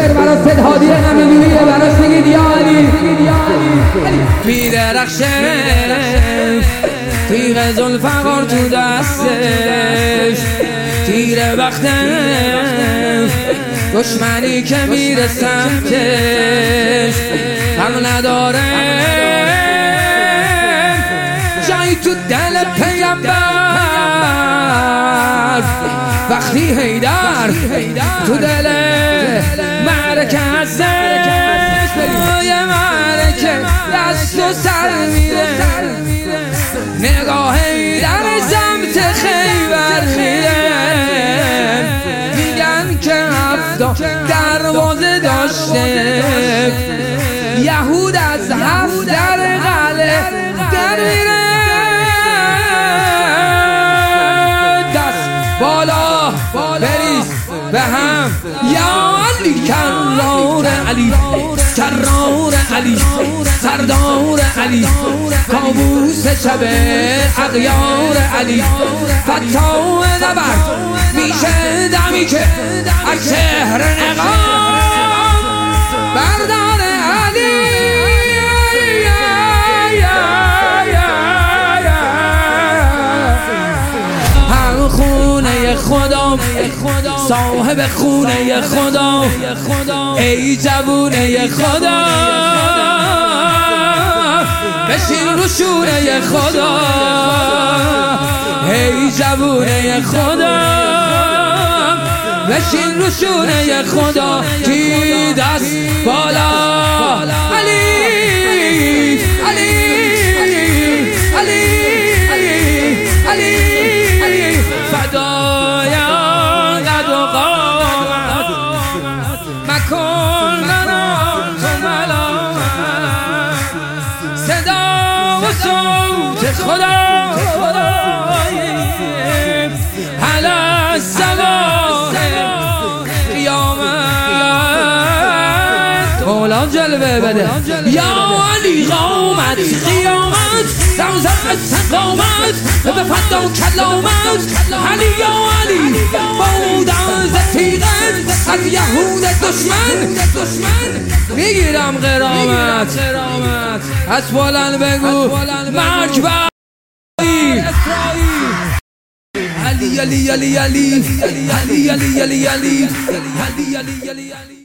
شعر برای سدهادی نمیدونیه براش بگید یا علی میدرخشه تیغ ذوالفقار تو دستش تیره وقتش دشمنی که میره سمتش هم نداره جایی تو دل پیغمبر وقتی حیدر تو دل معرکه هستش یه معرکه دست و سر میره نگاه حیدر سمت خیبر میره میگن که 70 دروازه داشته یهود از 7 در قلعه در میره دست بالا بریز به هم یا علی کرار علی کرار علی سردار علی کابوس شب اغیار علی فتاو نبرد میشه دمی که از شهر نقاب بردار علی هم خونه خدا صاحب خونه خدا ای جوونه خدا بشین رو شونه خدا ای جوونه خدا بشین رو شونه خدا کی دست بالا علی علی علی علی فدایا قد و قامت مکن لنا تو ملامت صدا و صوت خدا علی السلام قیامت مولا جلوه بده یا علی قامت قیامت زمزم استقامت به فدا کلامت علی یا علی بودم ز تیغت از یهود دشمن میگیرم غرامت از بلند بگو مکبر علی علی علی علی علی علی علی علی علی علی علی